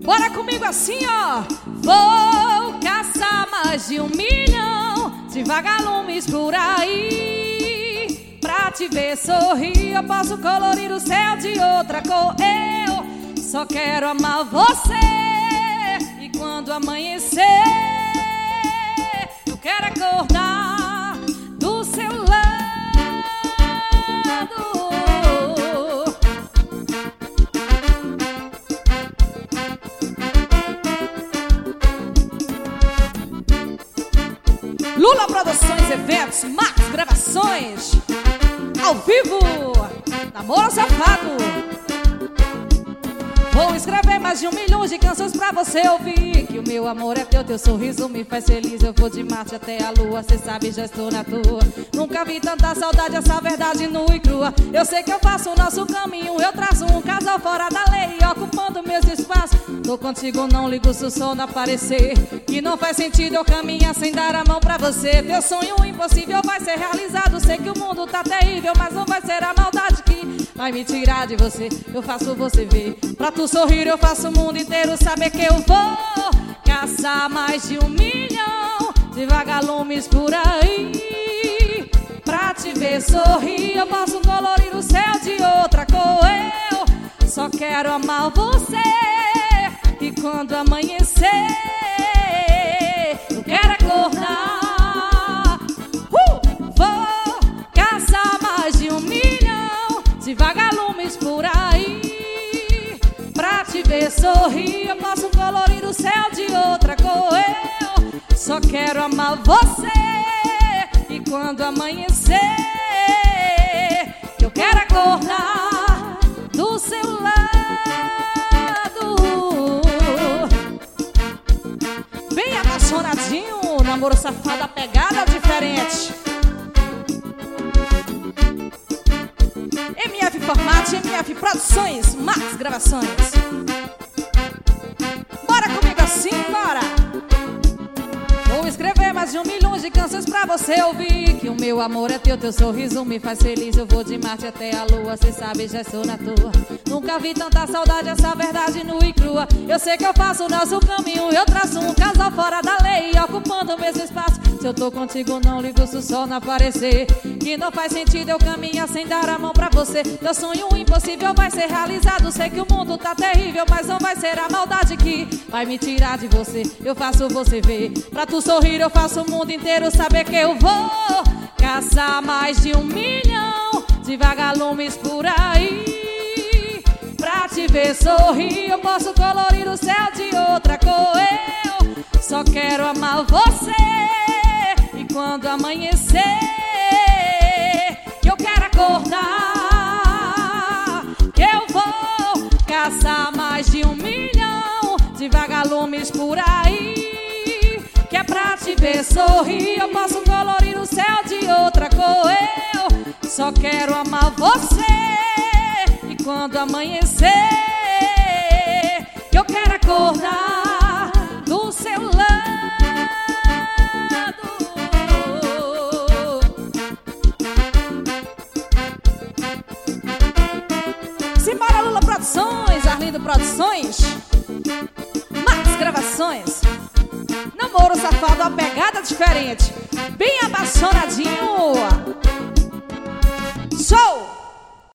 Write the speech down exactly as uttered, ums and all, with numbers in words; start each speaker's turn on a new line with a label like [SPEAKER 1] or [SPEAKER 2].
[SPEAKER 1] Bora comigo assim, ó. Vou caçar mais de um milhão de vagalumes por aí. Pra te ver sorrir, eu posso colorir o céu de outra cor. Eu só quero amar você. E quando amanhecer, eu quero acordar do seu lado. Lula Produções, eventos, Max Gravações, ao vivo, Namoro Safado. Vou escrever mais de um milhão de canções pra você ouvir. Que o meu amor é teu, teu sorriso me faz feliz. Eu vou de Marte até a lua, cê sabe, já estou na tua. Nunca vi tanta saudade, essa verdade nua e crua. Eu sei que eu faço o nosso caminho, eu traço um casal fora da lei, ocupando meus espaços. Tô contigo, não ligo se o sol não aparecer. Que não faz sentido eu caminhar sem dar a mão pra você. Teu sonho impossível vai ser realizado. Sei que o mundo tá terrível, mas não vai ser a maldade que vai me tirar de você. Eu faço você ver. Pra tu sorrir eu faço o mundo inteiro saber que eu vou caçar mais de um milhão de vagalumes por aí. Pra te ver sorrir eu posso colorir o céu de outra cor. Eu só quero amar você. E quando amanhecer, eu quero acordar. uh! Vou caçar mais de um milhão de vagalumes por aí. Pra te ver sorrir, eu posso colorir o céu de outra cor. Eu só quero amar você. E quando amanhecer, eu quero acordar do seu lado. Bem apaixonadinho, namoro safado, a pegada diferente. M F Formato, M F Produções, Max Gravações. Bora comigo assim, bora! Vou escrever mais de um milhão de canções pra você ouvir. Que o meu amor é teu, teu sorriso me faz feliz. Eu vou de Marte até a lua, cê sabe, já estou na tua. Nunca vi tanta saudade, essa verdade nua e crua. Eu sei que eu faço o nosso caminho, eu traço um casal fora da lei, ocupando o mesmo espaço. Se eu tô contigo, não ligo se o sol não aparecer. Que não faz sentido eu caminhar sem dar a mão pra você. Teu sonho impossível vai ser realizado. Sei que o mundo tá terrível, mas não vai ser a maldade que vai me tirar de você. Eu faço você ver. Pra tu sorrir eu faço o mundo inteiro saber que eu vou caçar mais de um milhão de vagalumes por aí. Pra te ver sorrir eu posso colorir o céu de outra cor. Eu só quero amar você. E quando amanhecer, eu quero acordar. Que eu vou caçar mais de um milhão de vagalumes por aí. Que é pra te ver sorrir eu posso colorir o céu de outra cor. Eu só quero amar você. E quando amanhecer, eu quero acordar do seu lado. Simbora Lula Produções, Arlindo Produções, Max Gravações. Namoro safado, a pegada diferente. Bem apaixonadinho. Show!